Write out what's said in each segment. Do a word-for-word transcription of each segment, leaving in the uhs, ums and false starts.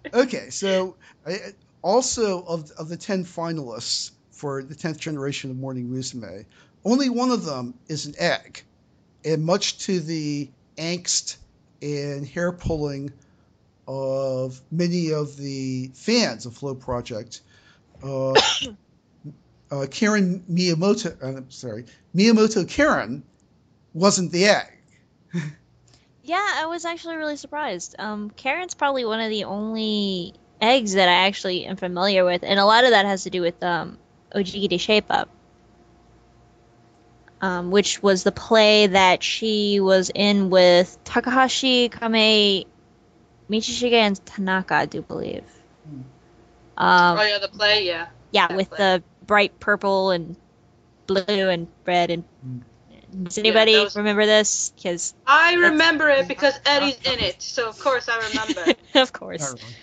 Okay, so I, also of of the ten finalists for the tenth generation of Morning Musume, only one of them is an egg, and much to the angst and hair pulling of many of the fans of Flow Project, uh, uh, Karen Miyamoto, uh, I'm sorry, Miyamoto Karen wasn't the egg. Yeah, I was actually really surprised. Um, Karen's probably one of the only eggs that I actually am familiar with, and a lot of that has to do with um, Ojiki de Shape Up, um, which was the play that she was in with Takahashi Kame, Michishige, and Tanaka, I do believe. Oh Um, yeah, the play, yeah, yeah, that with play. the bright purple and blue and red. And does Yeah, that anybody was. remember this? Because I that's remember it Not, because not Eddie's in really. it, so of course I remember. of Not course. really.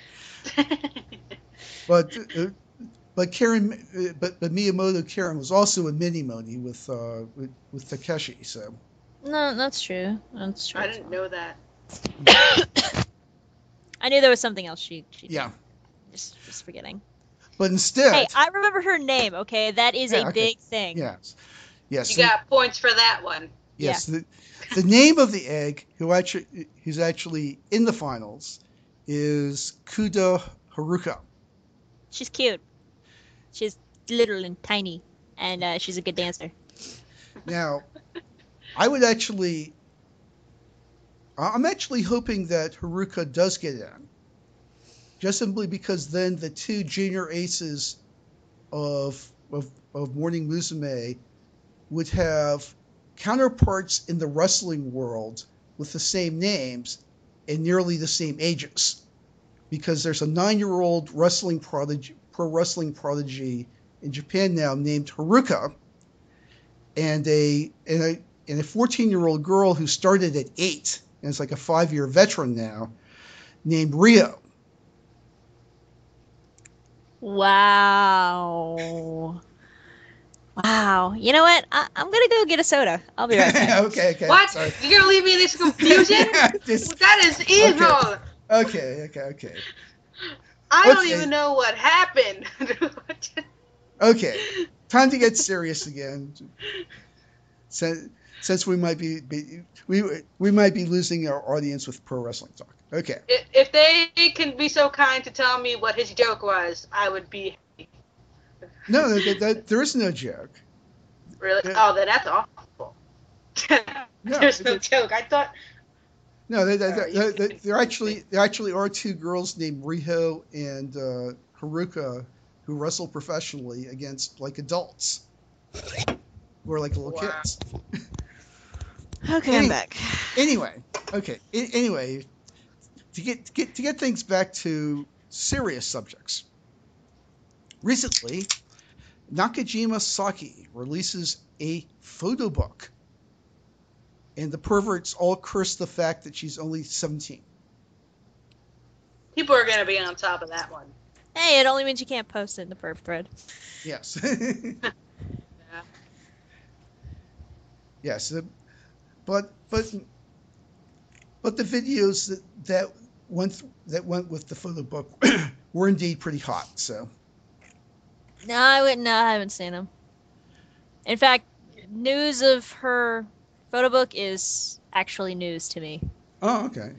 But uh, but Karen, uh, but but Miyamoto Karen was also in Minimoni with uh with, with Takeshi. So No, that's true. That's true I as didn't well. know that. I knew there was something else she she yeah, did. Just was forgetting. but Hey, instead, I remember her name. Okay, that is a yeah, okay, big thing. yes, yes, You the, got points for that one. Yeah, yes. The the name of the egg who actually who's actually in the finals is Kudo Haruka. she's cute. She's little and tiny, and uh, she's a good dancer. Now, I would actually, I'm actually hoping that Haruka does get in, just simply because then the two junior aces of of, of Morning Musume would have counterparts in the wrestling world with the same names and nearly the same ages. Because there's a nine-year-old wrestling prodigy, pro wrestling prodigy in Japan now named Haruka, and a and a and a fourteen-year-old girl who started at eight and is like a five-year veteran now named Rio. Wow. Wow. You know what? I- I'm gonna go get a soda. I'll be right back. okay, okay, What? sorry. You're gonna leave me in this confusion? yeah, just That is okay, evil. okay, okay, okay, I don't okay, even know what happened. okay. Time to get serious again. Since, since we might be, be we we might be losing our audience with pro wrestling talk. Okay. If they can be so kind to tell me what his joke was, I would be No, that, that, there is no joke. really. Uh, Oh, then that's awful. no, There's no joke. I thought. no, they, they, All right, you they, can they, there continue. actually there actually are two girls named Riho and uh, Haruka who wrestle professionally against like adults who are like little Wow. kids. Okay, I'm Anyway, back. anyway, okay. A- anyway, to get to get to get things back to serious subjects. Recently, Nakajima Saki releases a photo book, and the perverts all curse the fact that she's only seventeen. People are gonna be on top of that one. Hey, it only means you can't post it in the perf thread. Yes. Yeah. yes. uh, But but but the videos that that went that went with the photo book were indeed pretty hot. So No, I wouldn't. No, I haven't seen them. In fact, news of her photo book is actually news to me. oh okay.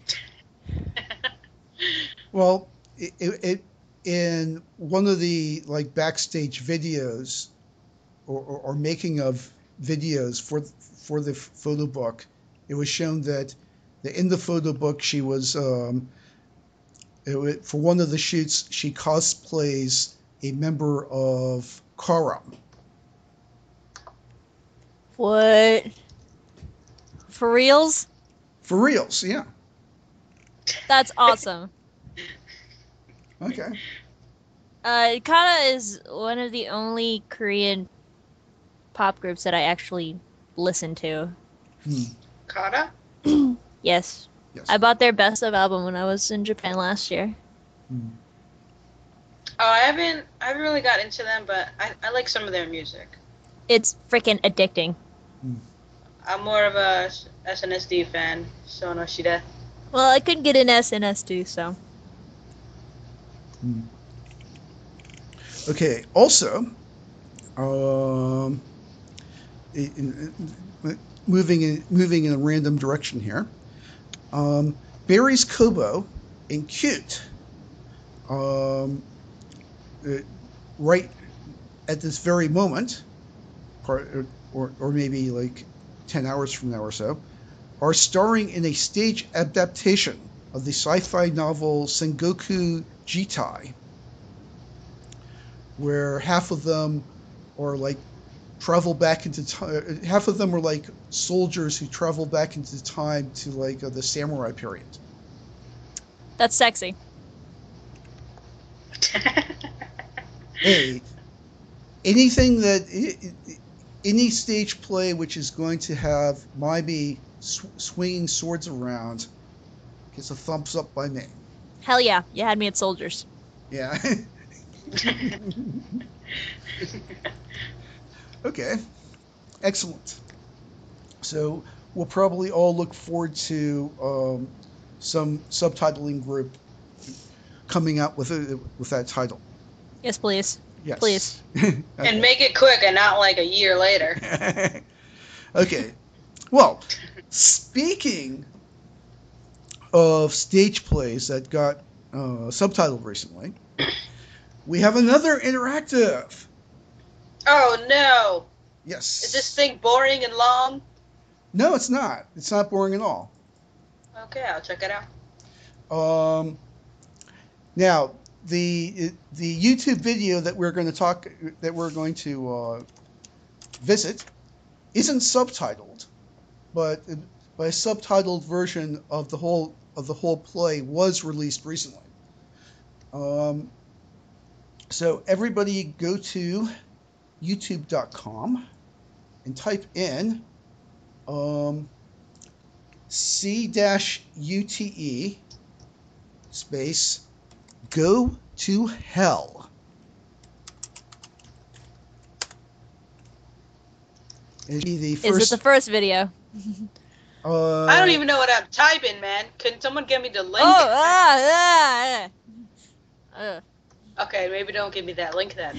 Well, it, it in one of the like backstage videos or, or, or making of videos for for the photo book, it was shown that, that in the photo book she was um, it, wa- for one of the shoots she cosplays a member of Kara. What? For reals? For reals, yeah. That's awesome. Okay. Uh, Kana is one of the only Korean pop groups that I actually listen to. Hmm. Kata? Yes. I Yes. bought their best of album when I was in Japan last year. Hmm. Oh, I haven't. I haven't really got into them, but I, I like some of their music. It's freaking addicting. Hmm. I'm more of a S N S D fan. Sonoshida. Well, I couldn't get an S N S too, so. Hmm. Okay. Also, um, in, in, moving in moving in a random direction here. Um, Barry's Kobo and Cute. Um, uh, right at this very moment, or, or or maybe like ten hours from now or so, are starring in a stage adaptation of the sci-fi novel Sengoku Jitai, where half of them are like travel back into time. Half of them are like soldiers who travel back into time to like uh, the samurai period. That's sexy. Hey, anything that any stage play which is going to have Maibi sw- swinging swords around gets a thumbs up by me. Hell yeah, you had me at soldiers. Yeah. Okay. Excellent. So we'll probably all look forward to um, some subtitling group coming out with a, with that title. Yes, please. Please. Yes. And make it quick and not like a year later. Okay. Well, speaking of stage plays that got uh, subtitled recently, we have another interactive. Oh no! Yes. Is this thing boring and long? No, it's not. It's not boring at all. Okay, I'll check it out. Um, now the the YouTube video that we're going to talk that we're going to uh, visit isn't subtitled, but but a subtitled version of the whole of the whole play was released recently. Um, so everybody go to youtube dot com and type in um, C-U-T-E space go to hell. And it'd be the Is it first. the first video? Uh, I don't even know what I'm typing, man. Can someone give me the link? Oh, ah, ah, ah. Okay, maybe don't give me that link then.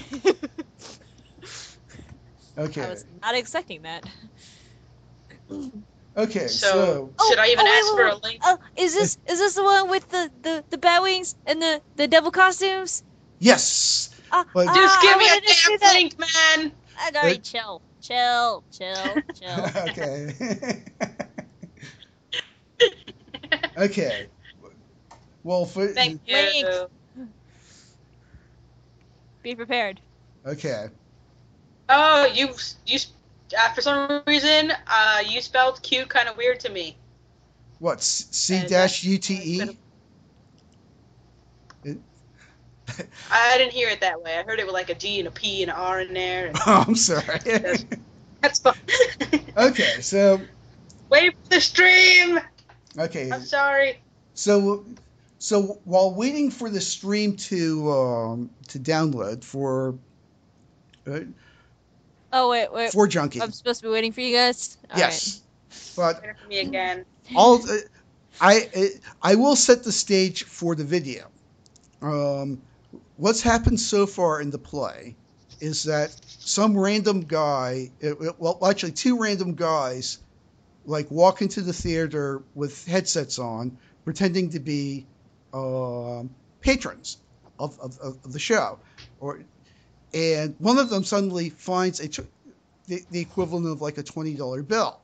Okay. I was not expecting that. Okay. So, So. should I even oh, wait, ask wait, for a wait. link? Oh, is this is this the one with the the the bat wings and the the devil costumes? Yes. Uh, But- Just ah, give I me a wanted to see damn that. link, man! Alright, It- chill, chill, chill, chill. Okay. Okay. Well, for Thank you. Link. Be prepared. okay. Oh, you you uh, for some reason uh you spelled cute kind of weird to me. What C And dash that's- U T E? I didn't hear it that way. I heard it with like a D and a P and an R in there. And Oh, I'm sorry. that's, that's fine. Okay. So. Wait for the stream. Okay. I'm sorry. So. So while waiting for the stream to um, to download for uh, Oh wait, wait. for Junkie. I'm supposed to be waiting for you guys. All Yes. But Wait for me again. all uh, I I will set the stage for the video. Um, what's happened so far in the play is that some random guy, it, it- well, actually two random guys, like walk into the theater with headsets on, pretending to be um, patrons of, of, of the show, or and one of them suddenly finds a tw- the, the equivalent of like a twenty dollar bill,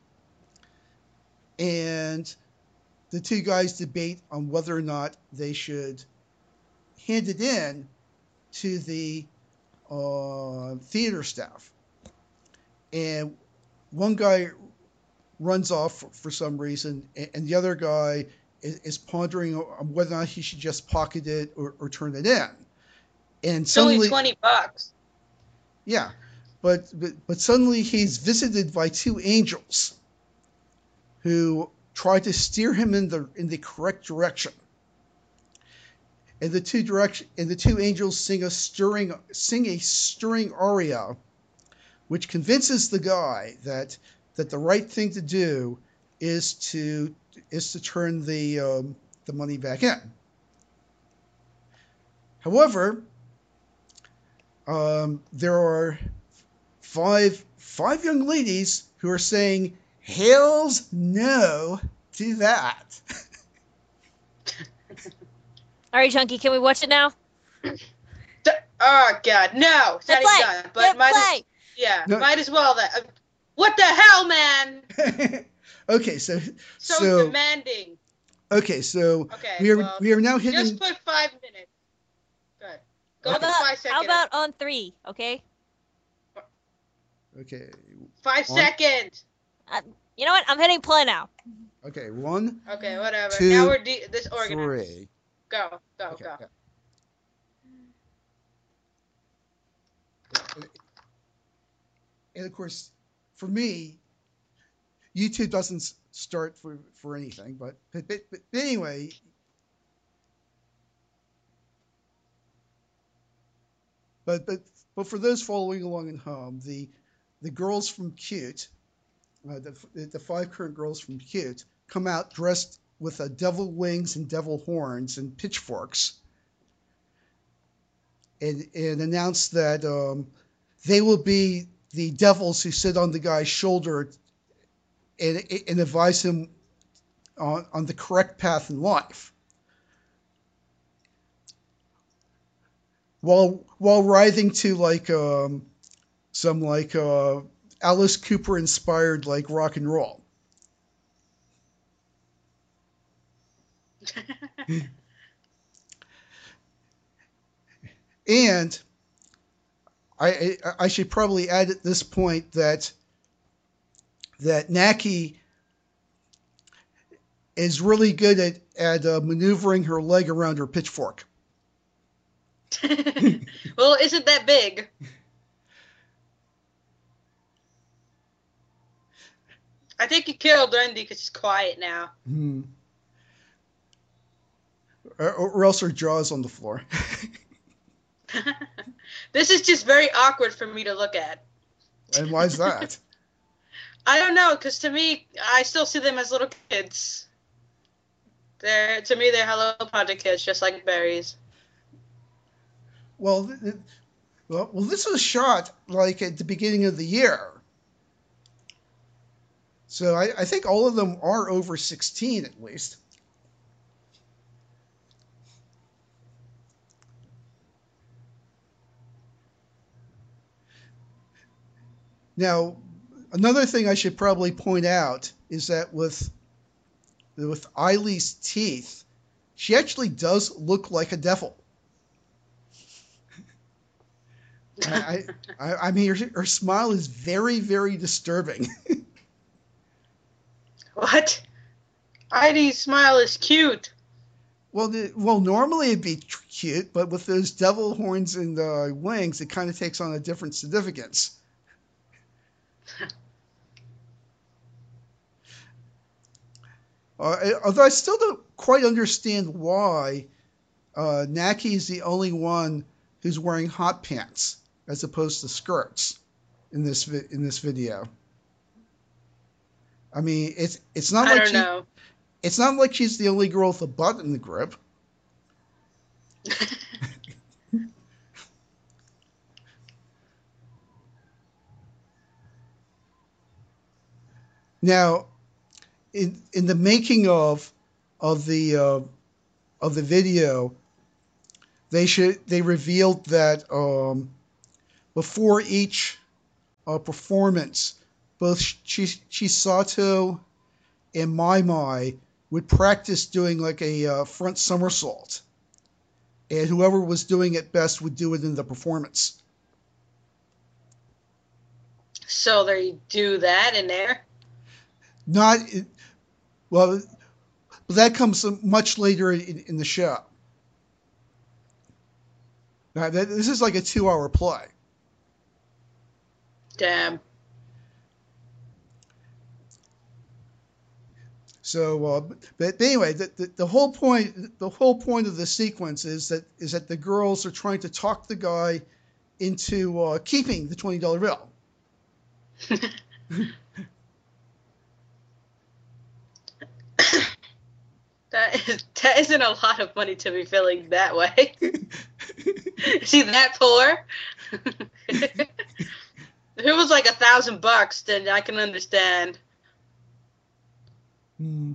and the two guys debate on whether or not they should hand it in to the uh, theater staff. And one guy runs off for, for some reason, and, and the other guy is, is pondering on whether or not he should just pocket it or, or turn it in. And It's only suddenly, twenty bucks. yeah, but, but but suddenly he's visited by two angels who try to steer him in the in the correct direction. And the two direction and the two angels sing a stirring sing a stirring aria, which convinces the guy that that the right thing to do is to is to turn the um, the money back in. However, um, there are five five young ladies who are saying "Hell's no" to that. All right, Chunky, can we watch it now? D- Oh God, no! It's Hit not even play. done. But Hit might as, play. yeah, No. might as well. That. Uh, what the hell, man? Okay, so So, so demanding. okay, so Okay, we are well, we are now just hitting. put five minutes. Good. Go How with the about five second. how about on three? Okay. Okay, five on- seconds? Uh, you know what? I'm hitting play now. okay, one, Okay, whatever. Two, now we're de- disorganized. three. Go, go, Okay, go. yeah. And- And of course, for me, YouTube doesn't s- start for, for anything, but, but, but, but anyway, but but but for those following along at home, the the girls from Cute, uh, the the five current girls from Cute, come out dressed with uh, devil wings and devil horns and pitchforks, and and announce that um, they will be the devils who sit on the guy's shoulder and and advise him on, on the correct path in life, while while writhing to like um, some like uh, Alice Cooper inspired like rock and roll. And I, I I should probably add at this point that that Naki is really good at at uh, maneuvering her leg around her pitchfork. Well, isn't that big? I think you killed Randy because he's quiet now. Hmm. Or, or else her jaw's on the floor. This is just very awkward for me to look at. And why is that? I don't know, because to me, I still see them as little kids. They're to me, they're Hello Project kids, just like berries. Well, th- well, well, this was shot like at the beginning of the year, so I, I think all of them are over sixteen at least. Now, another thing I should probably point out is that with with Eileen's teeth, she actually does look like a devil. I, I, I mean, her, her smile is very, very disturbing. What? Heidi's smile is cute. Well, the, well, normally it'd be tr- cute, but with those devil horns and uh, wings, it kind of takes on a different significance. Uh, although I still don't quite understand why uh, Naki is the only one who's wearing hot pants as opposed to skirts in this vi- in this video. I mean, it's it's not I like don't she know. it's not like she's the only girl with a butt in the group. Now, in in the making of of the uh, of the video, they should they revealed that um, before each uh, performance, both Ch- Chisato and Mai Mai would practice doing like a uh, front somersault, and whoever was doing it best would do it in the performance. So they do that in there. Not well, that comes much later in, in the show. Now, that, this is like a two-hour play. Damn. So, uh, but anyway, the, the, the whole point the whole point of the sequence is that is that the girls are trying to talk the guy into uh, keeping the twenty dollar bill. That is that isn't a lot of money to be feeling that way. Is he that poor? If it was like a thousand bucks, then I can understand. Hmm.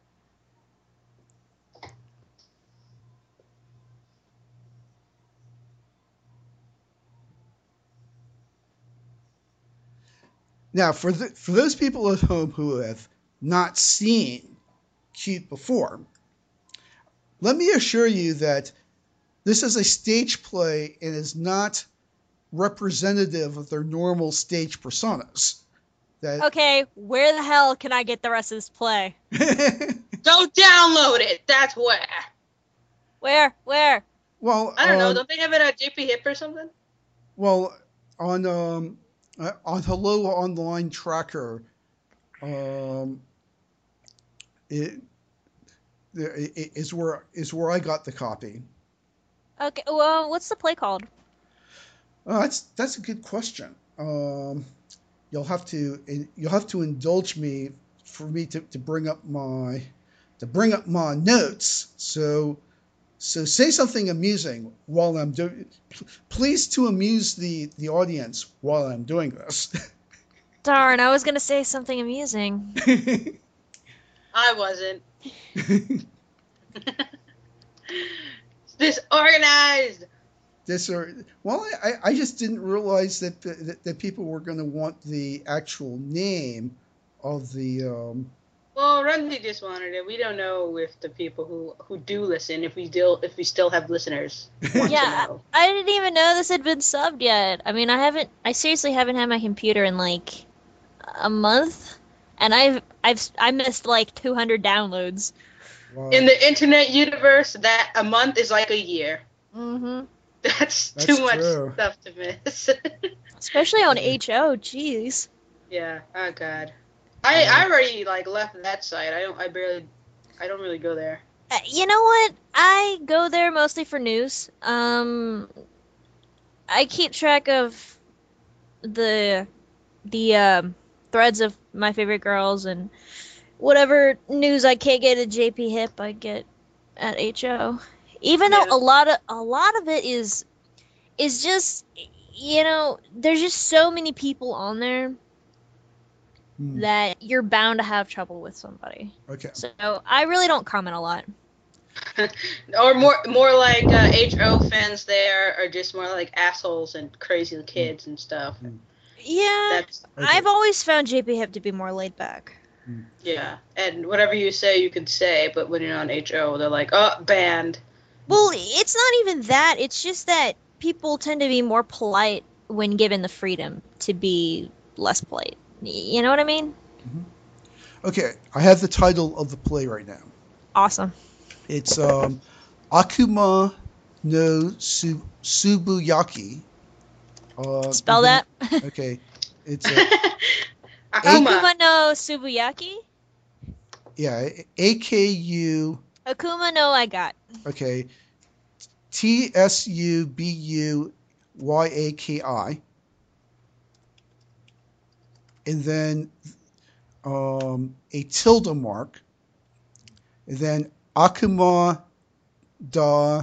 Now, for the, for those people at home who have not seen Cute before, let me assure you that this is a stage play and is not representative of their normal stage personas. That Okay, where the hell can I get the rest of this play? Go download it. That's where. Where? Where? well, I don't know. um, Don't they have it at J P Hip or something? well, on um, uh, on Hello Online Tracker, um, it, it, it is where is where I got the copy. Okay, well, what's the play called? Uh, that's that's a good question. Um, you'll have to you'll have to indulge me for me to, to bring up my to bring up my notes. So so say something amusing while I'm doing. Please to amuse the the audience while I'm doing this. Darn, I was gonna say something amusing. I wasn't. Disorganized. this or well, I, I just didn't realize that that, that people were going to want the actual name of the. Um, Well, Rundy just wanted it. We don't know if the people who, who do listen, if we still if we still have listeners, want Yeah, to I, know. I didn't even know this had been subbed yet. I mean, I haven't. I seriously haven't had my computer in like a month, and I've I've I missed like two hundred downloads. wow, In the internet universe, that a month is like a year. Mm-hmm. That's, That's too much true. stuff to miss. Especially on Yeah. H O. Jeez. Yeah. Oh God. I Yeah. I already like left that site. I don't. I barely. I don't really go there. Uh, you know what? I go there mostly for news. Um, I keep track of the the um, threads of my favorite girls and whatever news I can't get at J P Hip, I get at H O. Even though Yeah. a lot of a lot of it is is just you know there's just so many people on there Hmm. that you're bound to have trouble with somebody. Okay. So I really don't comment a lot. Or more more like uh, H O fans there are just more like assholes and crazy kids and stuff. Mm. Yeah, That's Okay. I've always found J P Hip to be more laid back. Hmm. yeah. And whatever you say, you can say, but when you're on H O, they're like, oh, banned. Well, it's not even that. It's just that people tend to be more polite when given the freedom to be less polite. Y- You know what I mean? Okay. I have the title of the play right now. Awesome. It's um, Akuma no Su- Subuyaki. Uh, Spell then- that. okay. It's a Akuma. Akuma no Subuyaki? yeah. A K U. Akuma no I got. Okay. T S U B U Y A K I. And then um, a tilde mark. And then Akuma da.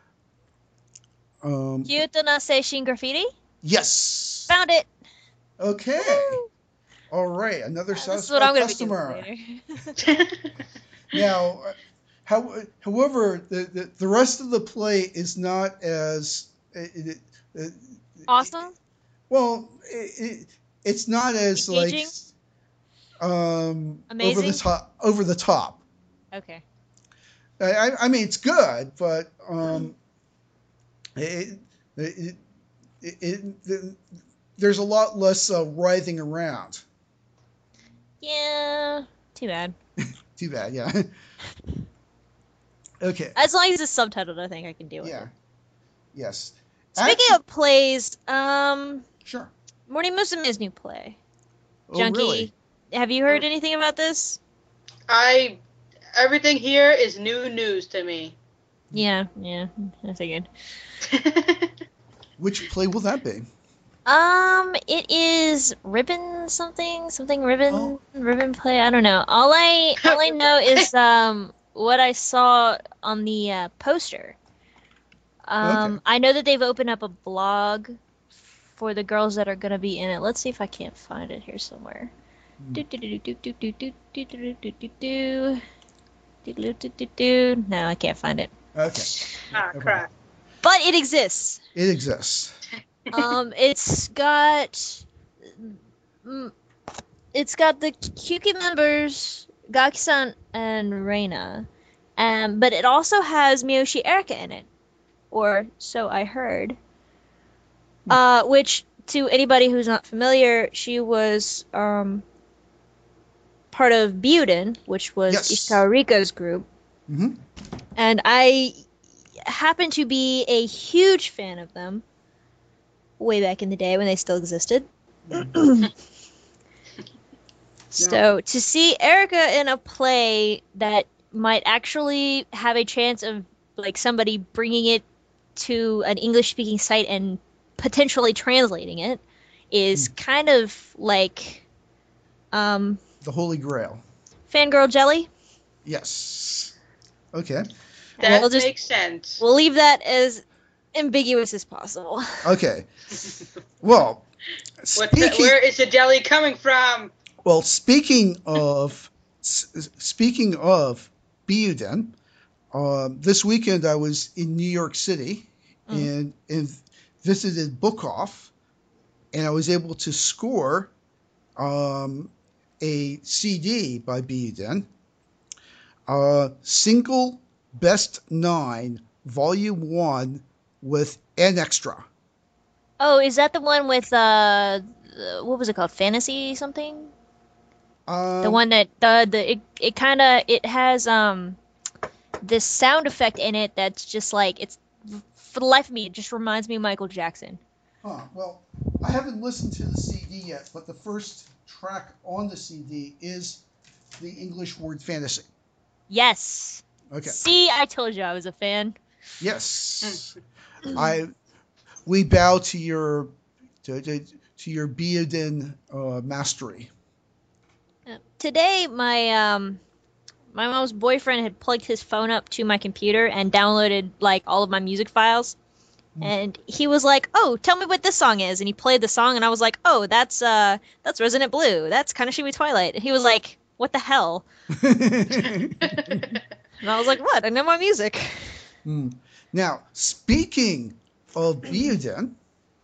Um, Kyoto na Seishin Graffiti? yes. Found it. Okay. Woo! All right. Another Uh, this is what I'm satisfied going to be doing customer. later. Now, uh, how, however, the, the, the rest of the play is not as it, it, Awesome. well. It, it, it's not as Engaging? like um, over the Amazing? top. Over the top. Okay. I, I- I mean, it's good, but um, it, it, it, it, it- there's a lot less uh, writhing around. Yeah. Too bad. Too bad, yeah. Okay, As long as it's subtitled, I think I can deal with yeah, it. yes. Speaking Actu- of plays, um, sure. Morning Musume's new play. Oh, Junkie, really? have you heard anything about this? I everything here is new news to me. Yeah, yeah, I figured. Which play will that be? Um, it is ribbon something, something ribbon, Oh. ribbon play. I don't know. All I all I know is um what I saw on the uh, poster. Um, I know that they've opened up a blog for the girls that are gonna be in it. Let's see if I can't find it here somewhere. Hmm. Do do do do do do do do do do do do. Do, do, do, do, do. No, I can't find it. Okay. Ah, No problem. crap. But it exists. It exists. Um, it's got, mm, it's got the Kyuki members, Gaki-san and Reina, um, but it also has Miyoshi Erika in it, or so I heard. Uh, which to anybody who's not familiar, she was um part of Byuden, which was Yes. Ishikawa Rika's group, Hmm. and I happen to be a huge fan of them way back in the day when they still existed. So to see Erica in a play that might actually have a chance of like somebody bringing it to an English speaking site and potentially translating it is kind of like um The Holy Grail. fangirl jelly. Yes. Okay. That We'll just- makes sense. We'll leave that as ambiguous as possible. Okay. Well, What the, speaking, where is the deli coming from? well, speaking of s- speaking of Byuden, um, this weekend I was in New York City Mm. and and visited Book Off, and I was able to score um, a C D by Byuden, uh, single best nine, volume one, with an extra. Oh, is that the one with uh the- what was it called? Fantasy something? Um, The one that the the it, it kind of it has um this sound effect in it that's just like it's for the life of me it just reminds me of Michael Jackson. Huh, well, I haven't listened to the C D yet, but the first track on the C D is the English word fantasy. Yes. Okay. See, I told you I was a fan. Yes. I we bow to your to, to, to your Byuden uh, mastery. Uh, Today, my um my mom's boyfriend had plugged his phone up to my computer and downloaded like all of my music files. And he was like, "Oh, tell me what this song is." And he played the song, and I was like, "Oh, that's uh, that's Resonant Blue. That's Kanashimi Twilight." And he was like, "What the hell?" And I was like, "What? I know my music." Hmm. Now, speaking of Byuden,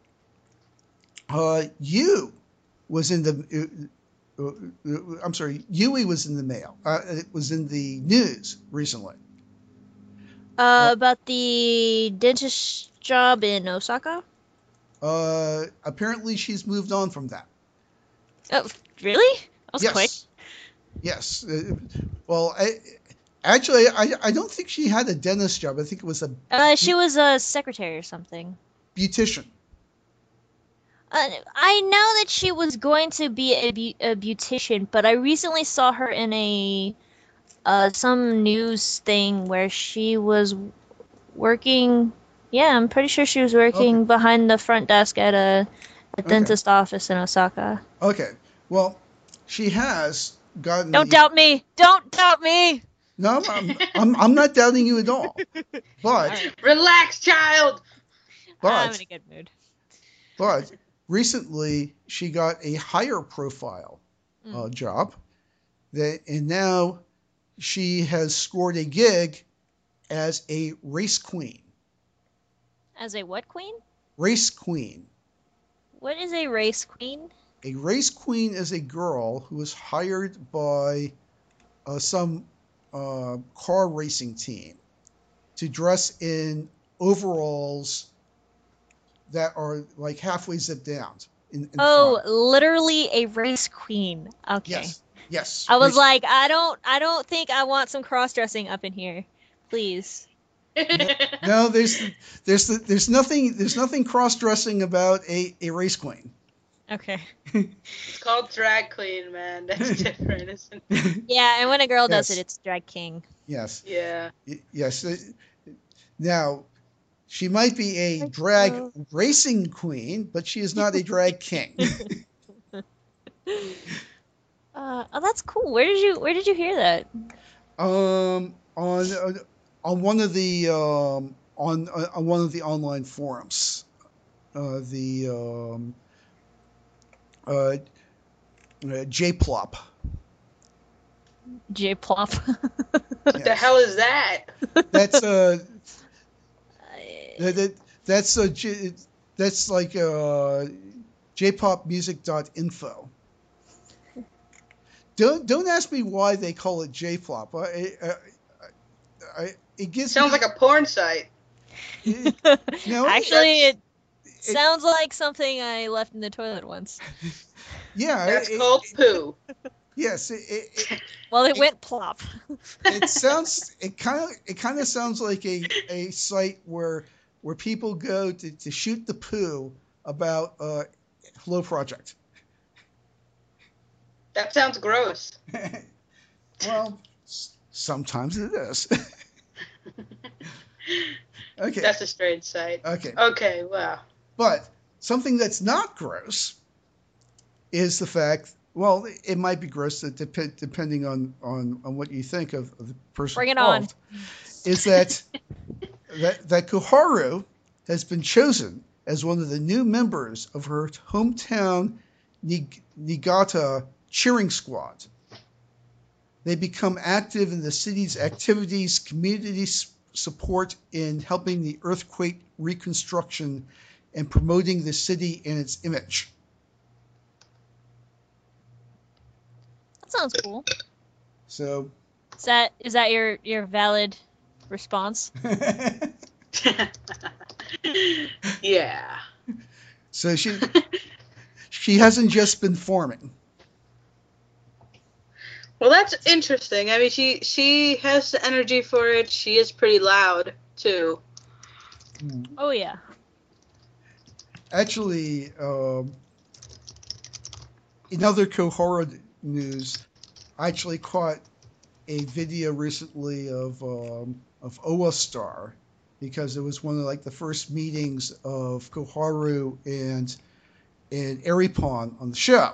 uh, you was in the. Uh, uh, uh, I'm sorry, Yui was in the mail. Uh, it was in the news recently. Uh, about the dentist job in Osaka. Uh, apparently, she's moved on from that. Oh, really? That was yes. quick. Yes. Uh, well, I, actually, I, I don't think she had a dentist job. I think it was a Uh, she was a secretary or something. beautician. Uh, I know that she was going to be a, bu- a beautician, but I recently saw her in a uh some news thing where she was working. Yeah, I'm pretty sure she was working Okay. behind the front desk at a, a Okay. dentist office in Osaka. Okay. Well, she has gotten. Don't a- doubt me. Don't doubt me. No, I'm, I'm, I'm not doubting you at all. But, Alright. Relax, child. I'm but, in a good mood. but, recently she got a higher profile uh, Mm. job, that, and now she has scored a gig as a race queen. As a what queen? Race queen. What is a race queen? A race queen is a girl who is hired by uh, some uh, car racing team to dress in overalls that are like halfway zipped down in, in Oh, front. literally a race queen. Okay. Yes, yes. I was race- like, I don't I don't think I want some cross dressing up in here. Please. no, there's there's there's nothing there's nothing cross dressing about a, a race queen. Okay. It's called drag queen, man. That's different, isn't it? Yeah, and when a girl does Yes. it, it's drag king. Yes, Yeah. y- yes. uh, Now, she might be a drag Oh. racing queen, but she is not a drag king. Uh, oh, that's cool. Where did you Where did you hear that? um, on uh, on one of the um, on uh, on one of the online forums. Uh, the um, uh, uh, J-Plop. J-Plop. What the Yes. hell is that? That's uh that, that that's a J, that's like uh j pop music dot info. Don't don't ask me why they call it J-Plop. I, I, I, it gives Sounds me like a porn site. it, no, Actually, That's- it it, sounds like something I left in the toilet once. yeah, That's it, called it, poo. yes, it, it, Well, it It- went plop. it sounds it kind of it kind of sounds like a, a site where where people go to, to shoot the poo about uh Hello Project. That sounds gross. Well, s- sometimes it is. Okay, That's a strange site. okay, Okay, wow. but something that's not gross is the fact. Well, it might be gross uh, dep- depending on, on, on what you think of, of the person Bring it on. involved. Is that that that Koharu has been chosen as one of the new members of her hometown Nig- Niigata cheering squad. They become active in the city's activities, community s- support in helping the earthquake reconstruction, and promoting the city and its image. That sounds cool. So, Is that is that your your valid response? Yeah. so she she hasn't just been forming. Well, that's interesting. I mean, she she has the energy for it. She is pretty loud too. Oh yeah. Actually, um, in other Kohara news, I actually caught a video recently of um, of Oa Star because it was one of like the first meetings of Koharu and and Eripon on the show,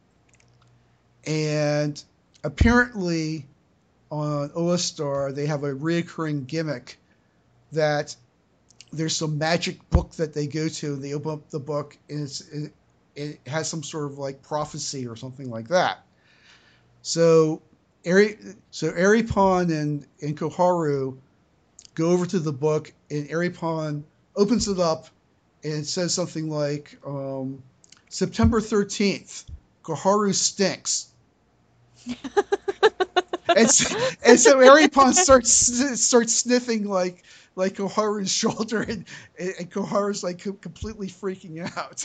and apparently on Oa Star they have a reoccurring gimmick that there's some magic book that they go to and they open up the book and it's it, it has some sort of like prophecy or something like that. So Eri, so Eripon and, and Koharu go over to the book and Eripon opens it up and it says something like um, September thirteenth, Koharu stinks. and, so, and so Eripon starts starts sniffing like like Koharu's shoulder and, and Koharu's like completely freaking out.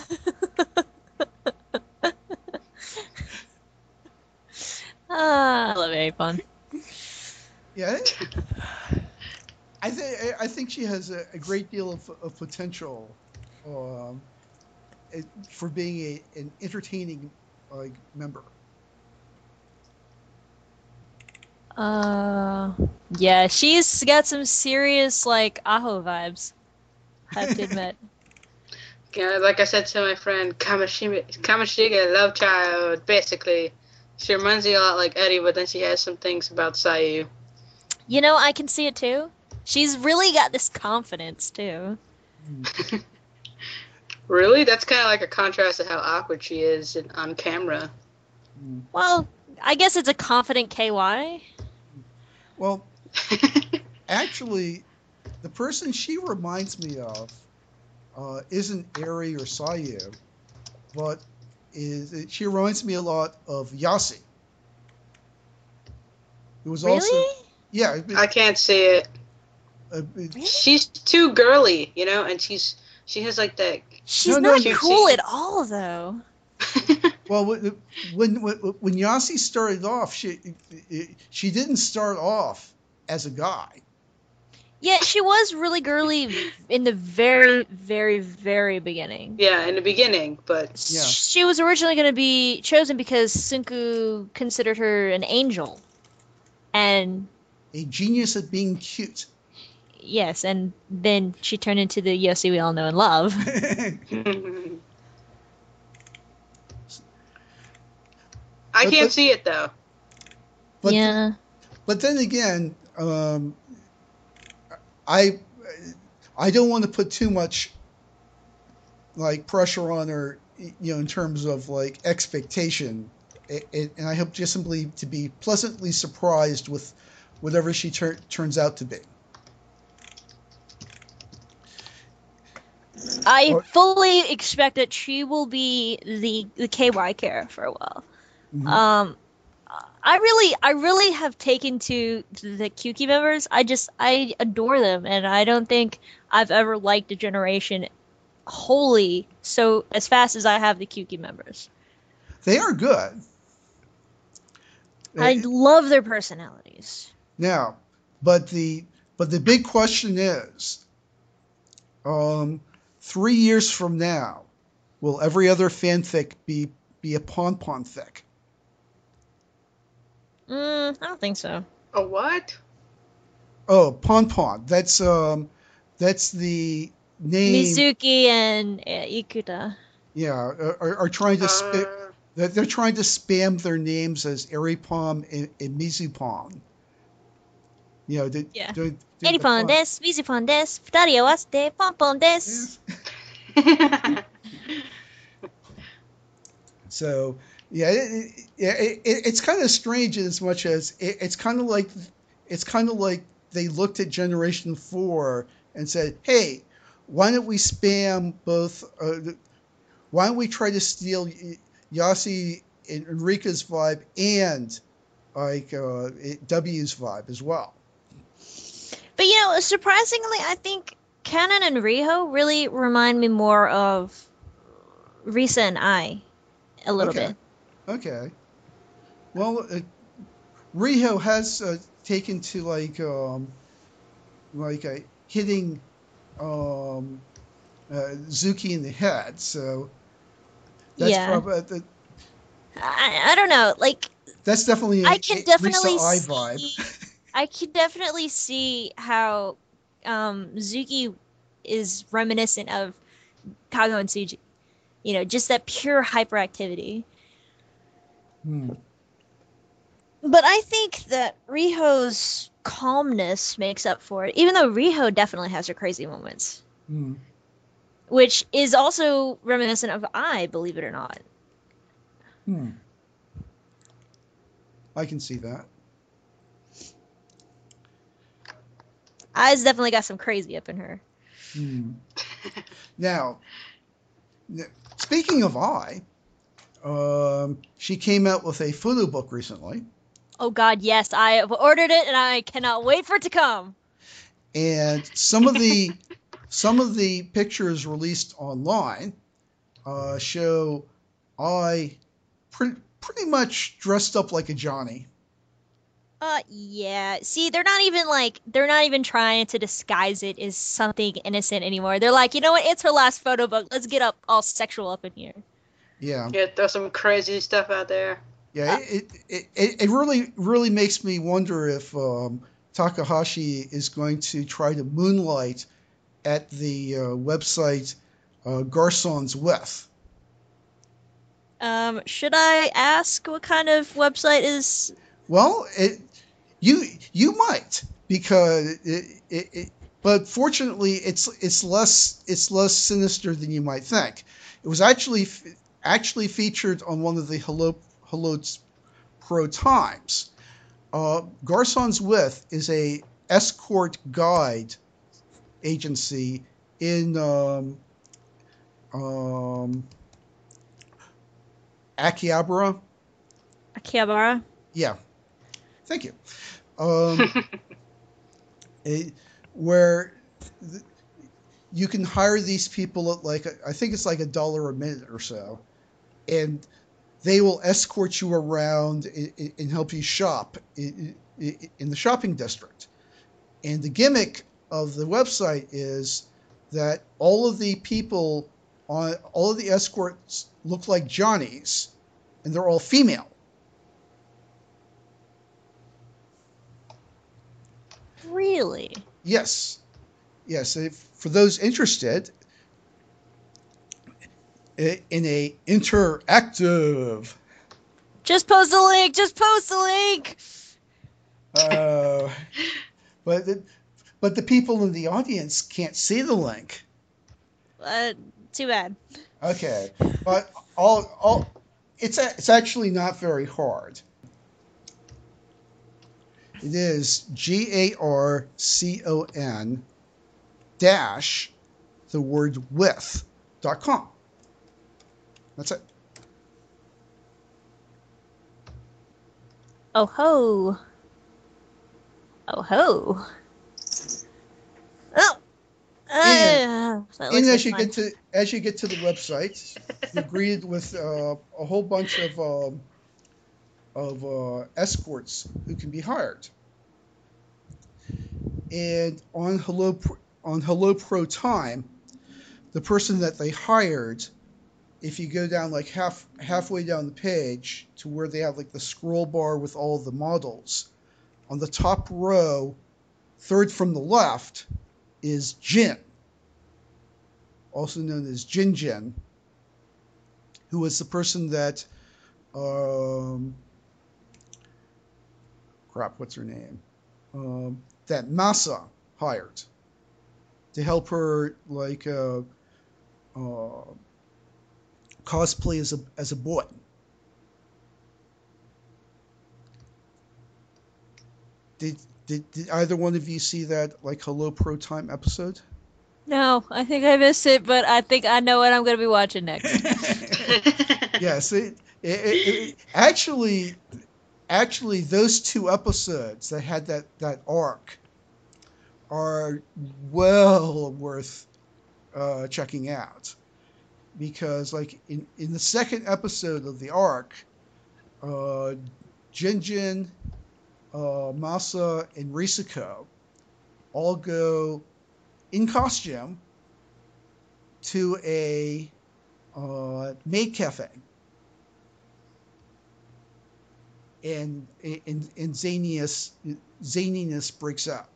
Ah, I love Apon. Yeah, I think I think she has a, a great deal of, of potential um, it- for being a, an entertaining like member. Uh, yeah, she's got some serious like Aho vibes. I have to admit. Yeah, like I said to my friend, Kamashima, Kamashiga, love child, basically. She reminds me a lot like Eddie, but then she has some things about Sayu. You know, I can see it too. She's really got this confidence too. Really? That's kind of like a contrast to how awkward she is in, on camera. Well, I guess it's a confident K Y. Well, actually, the person she reminds me of uh, isn't Eri or Sayu, but is she reminds me a lot of Yasi. It was Really? also yeah. It, I can't see it. uh, it, Really? She's too girly, you know, and she's she has like that. She's No, no, not no. cool at all, though. well, when when when Yasi started off, she she didn't start off as a guy. Yeah, she was really girly in the very, very, very beginning. Yeah, in the beginning, but Yeah. She was originally going to be chosen because Sunku considered her an angel. And A genius at being cute. yes, and then she turned into the Yossi we all know and love. I But- can't but- see it though. But yeah. but then again, um, I I don't want to put too much like pressure on her, you know, in terms of like expectation. It, it, and I hope just simply to be pleasantly surprised with whatever she tur- turns out to be. I Or, fully expect that she will be the the K Y character for a while. mhm. Um, I really, I really have taken to the Kyuki members. I just, I adore them, and I don't think I've ever liked a generation wholly so as fast as I have the Kyuki members. They are good. Uh, I love their personalities. Now, but the but the big question is, um, three years from now, will every other fanfic be be a pon pon fic? Mm, I don't think so. A what? Oh, pon pon. That's um, that's the name. Mizuki and uh, Ikuta. Yeah, are, are are trying to sp- Uh, they're they're trying to spam their names as Aripom and, and Mizupon. You know, the, Yeah. the, the, the エリポン pon. です。ミズポンです。二人合わせてポンポンです。 Yes. So yeah, it, it, it, it's kind of strange in as much as it, it's kind of like it's kind of like they looked at Generation Four and said, "Hey, why don't we spam both? Uh, why don't we try to steal Yasi and Enrica's vibe and like uh, W's vibe as well?" But you know, surprisingly, I think Canon and Riho really remind me more of Risa and I a little Okay, bit. okay. Well, uh, Riho has uh, taken to like um, like uh, hitting um, uh, Zuki in the head. So that's Yeah. probably uh, I, I don't know. Like, that's definitely a, I can a Risa definitely I vibe. see, I can definitely see how um, Zuki is reminiscent of Kago and Suji. You know, just that pure hyperactivity. Hmm. But I think that Riho's calmness makes up for it, even though Riho definitely has her crazy moments, Hmm. which is also reminiscent of I, believe it or not. Hmm. I can see that. I's definitely got some crazy up in her. Hmm. Now, n- speaking of I, um, she came out with a photo book recently, Oh God, yes, I have ordered it and I cannot wait for it to come. and some of the some of the pictures released online uh, show I pretty pretty much dressed up like a Johnny. Uh, yeah. See, they're not even like they're not even trying to disguise it as something innocent anymore. They're like, you know what? It's her last photo book. Let's get up all sexual up in here. Yeah, yeah, throw some crazy stuff out there. yeah. Uh, It it, it, it really really makes me wonder if um, Takahashi is going to try to moonlight at the uh, website uh, Garson's With. um, should I ask what kind of website is? Well, it, you you might because it, it, it but fortunately it's it's less it's less sinister than you might think. It was actually actually featured on one of the Hello Hello Pro Times. Uh, Garson's With is a escort guide agency in um, um, Akihabara. Akihabara. Yeah, thank you. Um, a, where th- you can hire these people at like a, I think it's like a dollar a minute or so, and they will escort you around and, and help you shop in, in the shopping district. And the gimmick of the website is that all of the people on all of the escorts look like Johnnies, and they're all female. Really? Yes, yes. If, for those interested, in a interactive Just post the link. Just post the link. uh, but but the people in the audience can't see the link. Uh, too bad. Okay, but all all it's a, it's actually not very hard. It is G A R C O N dash the word with dot com. That's it. Oh ho. Oh ho. Oh. And, Uh, that and looks like as you fun. get to as you get to the website, you're greeted with uh, a whole bunch of um, of uh, escorts who can be hired. And on Hello on Hello Pro Time, the person that they hired, if you go down like half halfway down the page to where they have like the scroll bar with all the models, on the top row, third from the left, is Jin, also known as Jin Jin, who was the person that um, crap, what's her name? Um, that Masa hired to help her like uh, uh, cosplay as a as a boy. Did, did did either one of you see that like Hello Pro Time episode? No, I think I missed it, but I think I know what I'm going to be watching next. Yes, it, it, it, it actually actually those two episodes that had that that arc are well worth uh, checking out, because like in, in the second episode of the arc, uh, Jinjin, uh, Masa, and Risako all go in costume to a uh, maid cafe, and and, and zaniness zaniness breaks out.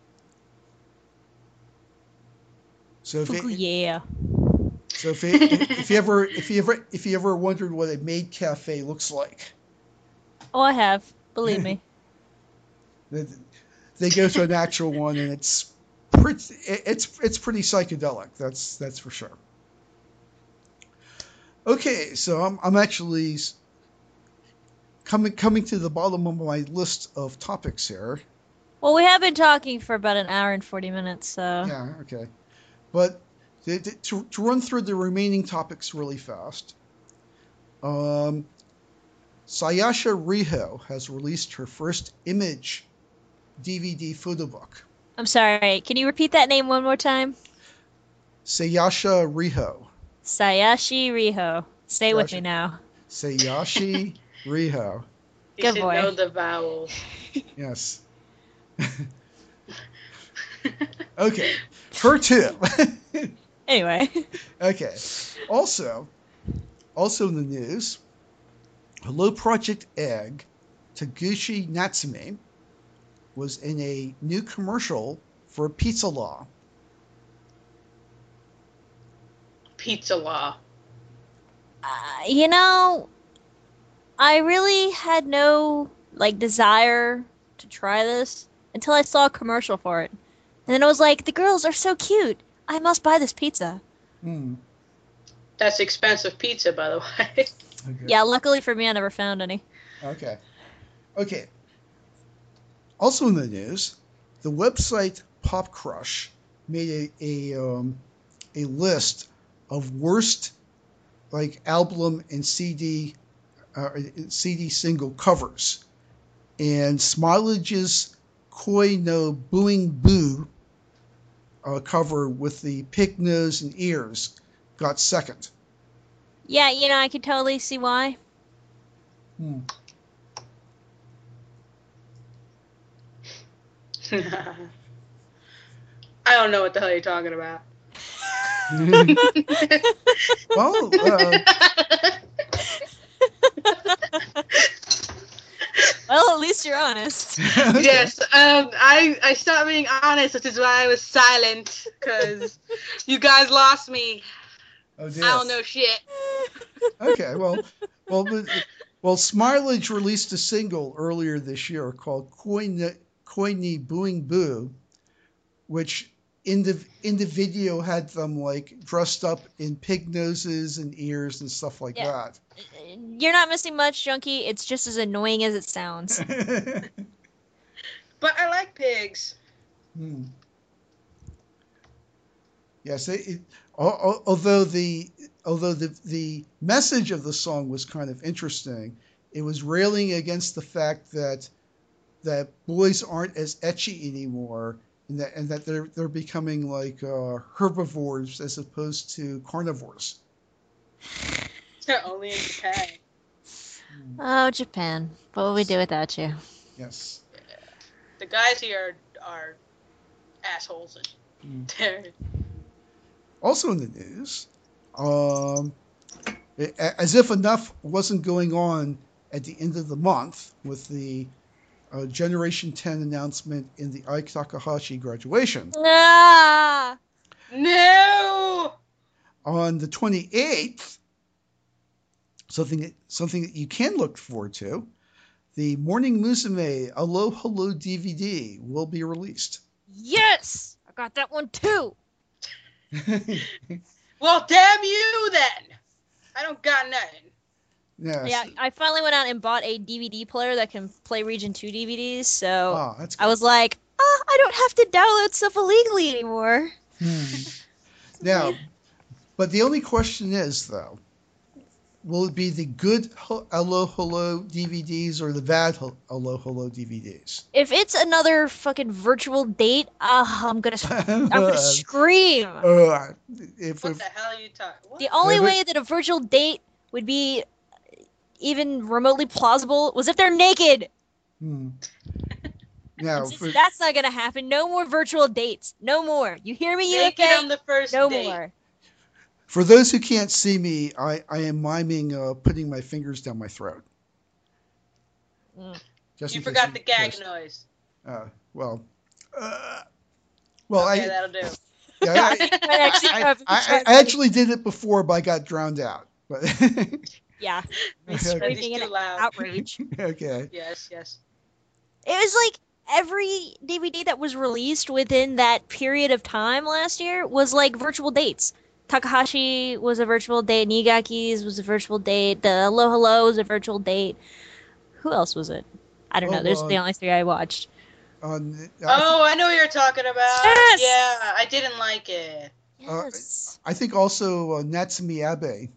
So if it, Fuku yeah. so if it, if you ever if you ever if you ever wondered what a maid cafe looks like, Oh, I have. Believe me. they go to an actual one, and it's pretty it's it's pretty psychedelic. That's that's for sure. Okay, so I'm I'm actually coming coming to the bottom of my list of topics here. Well, we have been talking for about an hour and forty minutes, so. Yeah, okay, but to, to, to run through the remaining topics really fast. Um, Sayasha Riho has released her first image D V D photo book. I'm sorry. Can you repeat that name one more time? Sayasha Riho. Sayashi Riho. Stay with me Sayashi, now. Sayashi Riho. You Good should boy. know the vowels. Yes. Okay. Her too. Anyway. Okay. Also, also in the news, Hello Project Egg, Taguchi Natsume, was in a new commercial for Pizza Law. Pizza Law. Uh, you know, I really had no like desire to try this until I saw a commercial for it. And then I was like, the girls are so cute. I must buy this pizza. Hmm. That's expensive pizza, by the way. Okay. Yeah, luckily for me, I never found any. Okay. Okay. Also in the news, the website Pop Crush made a a, um, a list of worst like album and C D uh, C D single covers, and Smilage's Koi no Booing Boo uh, cover with the pig nose and ears got second. Yeah, you know, I can totally see why. Hmm. I don't know what the hell you're talking about. Well, uh, Well, at least you're honest. okay. Yes, um, I, I stopped being honest, which is why I was silent, because you guys lost me. Oh dear. I don't know shit. Okay, well, well, but- well, Smilage released a single earlier this year called "Koi Ni Koi Ni Booing Boo," which in the in the video had them like dressed up in pig noses and ears and stuff like Yeah. You're not missing much, Junkie. It's just as annoying as it sounds. that. But I like pigs. Hmm. Yes, it, it, al- al- although the although the the message of the song was kind of interesting, it was railing against the fact that that boys aren't as etchy anymore, and that and that they're they're becoming like uh, herbivores as opposed to carnivores. Only in Japan. Oh, Japan. What would we do without you? Yes. The guys here are, are assholes. Mm. They're Also in the news, um, a- as if enough wasn't going on at the end of the month with the uh, Generation ten announcement in the Ike Takahashi graduation. Ah! no. On the twenty-eighth, something that, something that you can look forward to, the Morning Musume Allo Hello D V D will be released. Yes! I got that one too! Well, damn you then. I don't got nothing. Yes. Yeah, I finally went out and bought a D V D player that can play Region two D V Ds, so Ah, that's good. I was like, oh, I don't have to download stuff illegally anymore. Hmm. Now, but the only question is, though, will it be the good Hello Hello D V Ds or the bad Hello Hello D V Ds? If it's another fucking virtual date, uh, I'm gonna, I'm gonna scream. Uh, if, What if, the hell are you talking? What? The only Yeah, but- way that a virtual date would be even remotely plausible was if they're naked. hmm. Now, And since for, that's not gonna happen, no more virtual dates. No more. You hear me, Naked U K? on the first No date. more. for those who can't see me, I, I am miming uh, putting my fingers down my throat. Mm. Just You in case forgot the gag just- noise. Uh, well, uh, well, Okay, I, that'll do. yeah, Yeah, I, I think you might actually I, have- I, I actually did it before, but I got drowned out. But Yeah. Me Okay. screaming He's in too loud. outrage. okay. Yes, yes. It was like every D V D that was released within that period of time last year was like virtual dates. Takahashi was a virtual date. Nigaki's was a virtual date. The Hello Hello was a virtual date. Who else was it? I don't Oh, know. Those well, are the only three I watched. Um, I, Oh, I know what you're talking about. Yes! Yeah, I didn't like it. Uh, Yes. I think also uh, Natsumi Abe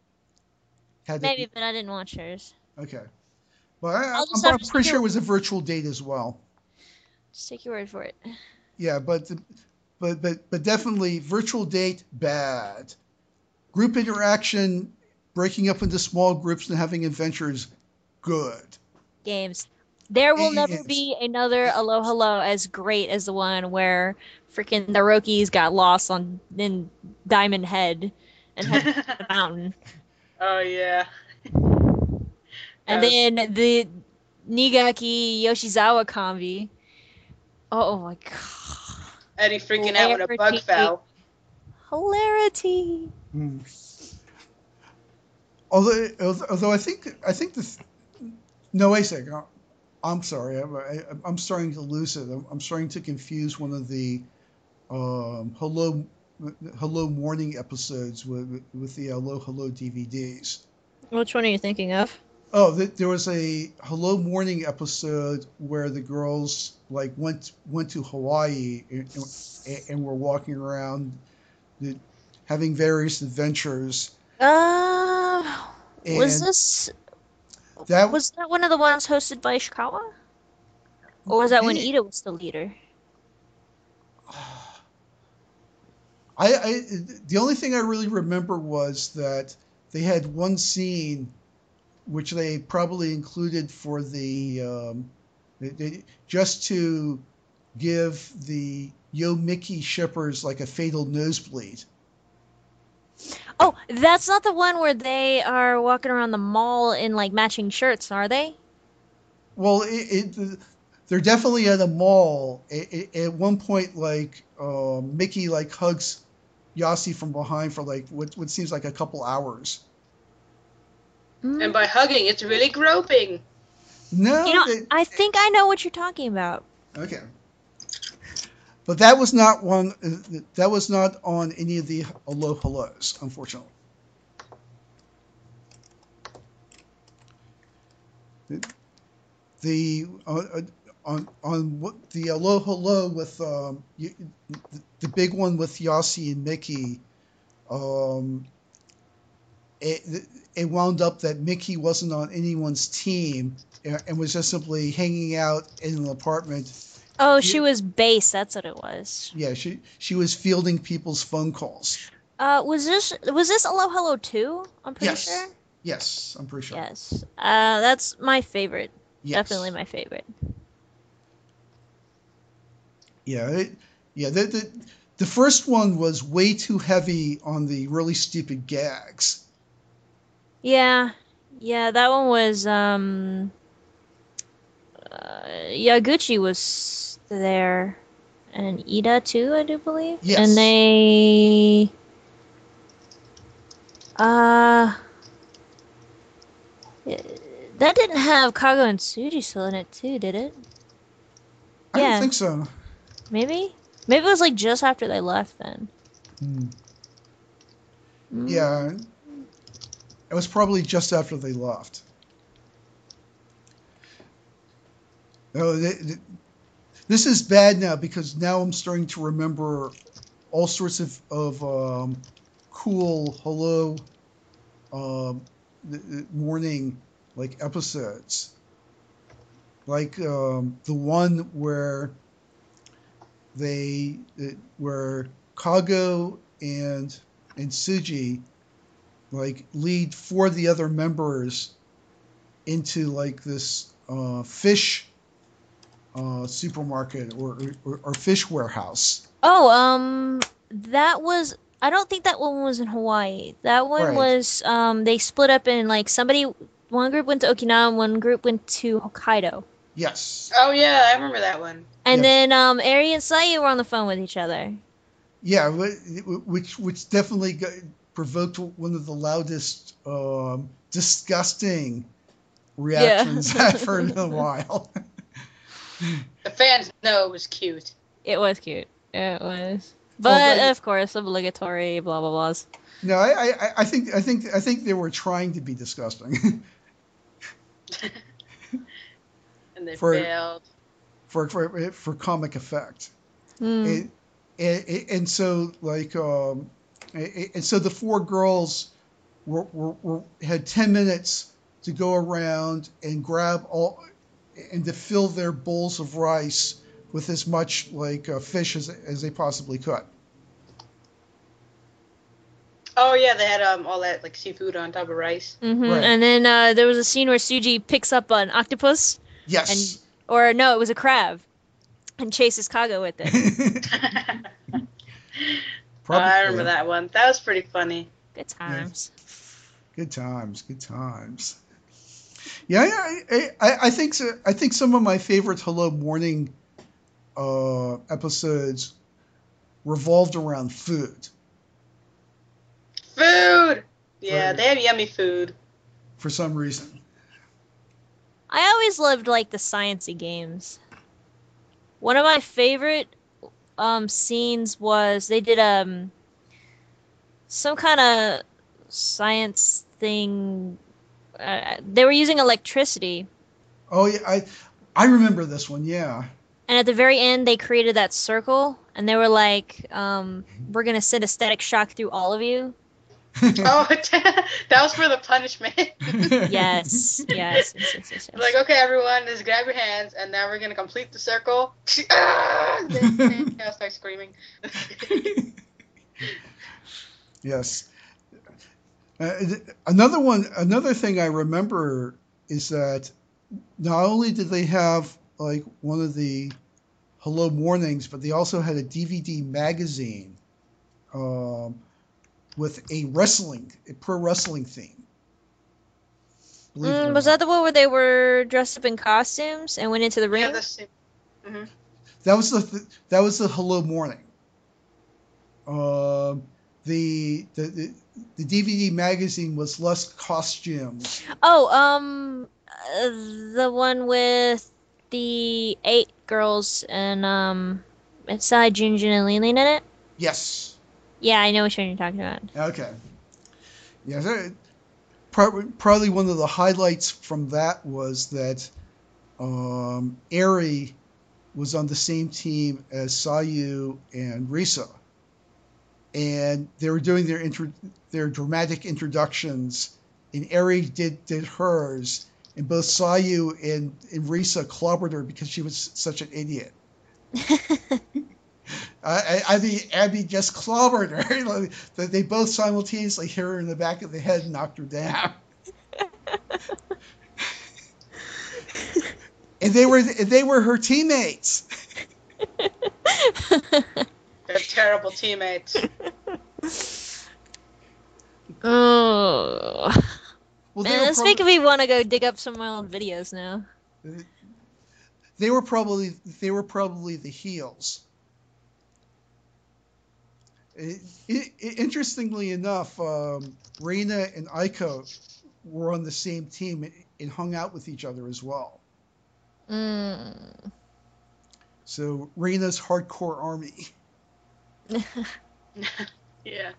had Maybe, it. but I didn't watch hers. Okay. Well, I, I'll I'm, just I'm have to pretty take sure it your- was a virtual date as well. Just take your word for it. Yeah, but but but but definitely virtual date bad. Group interaction, breaking up into small groups and having adventures, good. Games. There will never Yes. be another Hello Hello as great as the one where freaking the Rockies got lost on in Diamond Head and had to the mountain. Oh, yeah. And That was- then the Nigaki Yoshizawa combi. Oh, my god. Eddie freaking out when a bug Hilarity. fell. Hilarity. Hmm. Although although I think I think the no wait a second. I'm sorry. I'm, I, I'm starting to lose it. I'm, I'm starting to confuse one of the um, hello hello morning episodes with with the hello hello D V Ds. Which one are you thinking of? Oh, th- there was a hello morning episode where the girls like went went to Hawaii and, and, and were walking around, the, having various adventures. Uh, was And this that was that one of the ones hosted by Ishikawa? Or was that when Hey. Ida was the leader? I, I the only thing I really remember was that they had one scene which they probably included for the um, they, they, just to give the Yo Mickey shippers like a fatal nosebleed. Oh, that's not the one where they are walking around the mall in like matching shirts, are they? Well, it, it they're definitely at a mall. It, it, at one point, like uh, Mickey like hugs Yasi from behind for like what what seems like a couple hours. And by hugging, it's really groping. No, You know, they- I think I know what you're talking about. okay. but that was not one. That was not on any of the Hello Hellos, unfortunately. The uh, uh, on on what the Hello Hello with um, you, the, the big one with Yossi and Mickey. Um, it, it wound up that Mickey wasn't on anyone's team and was just simply hanging out in an apartment. Oh, she was base. That's what it was. Yeah, she she was fielding people's phone calls. Uh, was this was this Hello Hello two? I'm pretty Yes. sure. Yes, I'm pretty sure. Yes. Uh, that's my favorite. Yes. Definitely my favorite. Yeah, it, yeah. The, the the first one was way too heavy on the really stupid gags. Yeah, yeah. That one was um. Uh, Yaguchi was there, and Ida too, I do believe. Yes. And they. Uh. That didn't have Kago and Tsuji still in it too, did it? I don't Yeah, think so. maybe. Maybe it was like just after they left then. Hmm. Mm. Yeah, it was probably just after they left. No, they, they, this is bad now because now I'm starting to remember all sorts of of um, cool hello um, morning like episodes, like um, the one where they where Kago and and Suji like lead four of the other members into like this uh, fish uh, supermarket or, or or fish warehouse. Oh, um, that was. I don't think that one was in Hawaii. That one Right. was. Um, they split up in like somebody. One group went to Okinawa, and one group went to Hokkaido. Yes. Oh yeah, I remember that one. And Yes. then um, Ari and Sayu were on the phone with each other. Yeah, which which definitely got, provoked one of the loudest, um, disgusting reactions Yeah. I've heard in a while. The fans know it was cute. It was cute. It was. Oh, But but- of course, obligatory blah blah blahs. No, I, I, I think I think I think they were trying to be disgusting And they For- failed. for for for comic effect. Hmm. And, and, and so like um, and so the four girls were, were, were had ten minutes to go around and grab all and to fill their bowls of rice with as much like uh, fish as, as they possibly could. Mm-hmm. Oh yeah, they had um all that like seafood on top of rice. Mm-hmm. Right. And then uh, there was a scene where Suji picks up an octopus, Yes. and or no, it was a crab, and chases Kago with it. Probably, I remember yeah. that one. That was pretty funny. Good times. Good times. Good times. Yeah, I, I, I think so. I think some of my favorite Hello Morning uh, episodes revolved around food. Food. Yeah, Right. they had yummy food. For some reason. I always loved like the sciencey games. One of my favorite um scenes was they did um some kind of science thing. Uh, they were using electricity, Oh yeah, I I remember this one. Yeah. and at the very end they created that circle, and they were like, um, "We're gonna send a static shock through all of you." Oh, that was for the punishment. Yes, yes, yes, yes, yes, yes. Like, okay, everyone, just grab your hands, and now we're gonna complete the circle. Ah! Then I'll start screaming. Yes. Uh, another one, another thing I remember is that not only did they have like one of the Hello Mornings, but they also had a D V D magazine um, with a wrestling, a pro wrestling theme. Believe it Mm, or was not. that the one where they were dressed up in costumes and went into the ring? Yeah, that's mm-hmm. That was the that was the Hello Morning. Um, the, the the the D V D magazine was less costumes. Oh, um, uh, the one with the eight girls and um Beside Junjun and Leland in it? Yes. Yeah, I know which one you're talking about. Okay. Yeah. So prob- probably one of the highlights from that was that um, Eri was on the same team as Sayu and Risa, and they were doing their intro- their dramatic introductions, and Eri did did hers, and both Sayu and, and Risa clobbered her because she was such an idiot. I, I, Abby, Abby just clobbered her. Like, that they both simultaneously hit her in the back of the head and knocked her down. And they were and they were her teammates. They're terrible teammates. Oh. Well, they Man, were it's prob- making me want to go dig up some of my old videos now. they were probably they were probably the heels. It, it, it- interestingly enough, um, Reina and Aiko were on the same team and, and hung out with each other as well. Mm. So Reina's hardcore army. Yeah.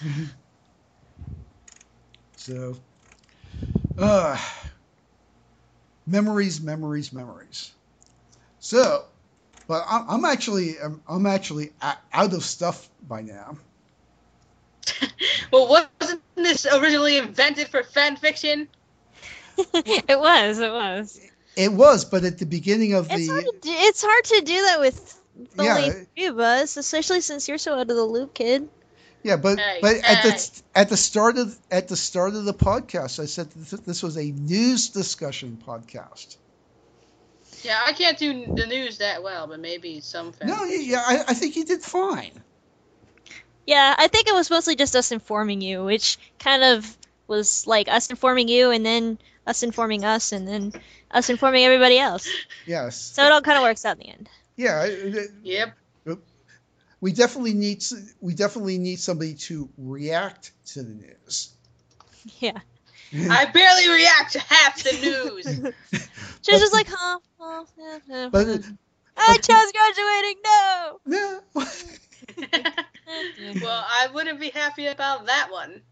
So, uh, memories, memories, memories. So, but I'm, I'm actually I'm, I'm actually o- out of stuff by now. Well, wasn't this originally invented for fan fiction? It was, it was. It was, but at the beginning of It's hard the to do, it's hard to do that with only yeah three of us, especially since you're so out of the loop, kid. yeah, but Hey, but at hey. the at the start of at the start of the podcast, I said that this was a news discussion podcast. Yeah, I can't do the news that well, but maybe some fan No, fiction. yeah, I, I think you did fine. Yeah, I think it was mostly just us informing you, which kind of was like us informing you and then us informing us and then us informing everybody else. Yes, So it all kind of works out in the end. yeah. it- it- Yep. We definitely need s- we definitely need somebody to react to the news. Yeah. I barely react to half the news. She was just like, huh? Oh, yeah, yeah, But- yeah. I just graduating, no! No. Well, I wouldn't be happy about that one.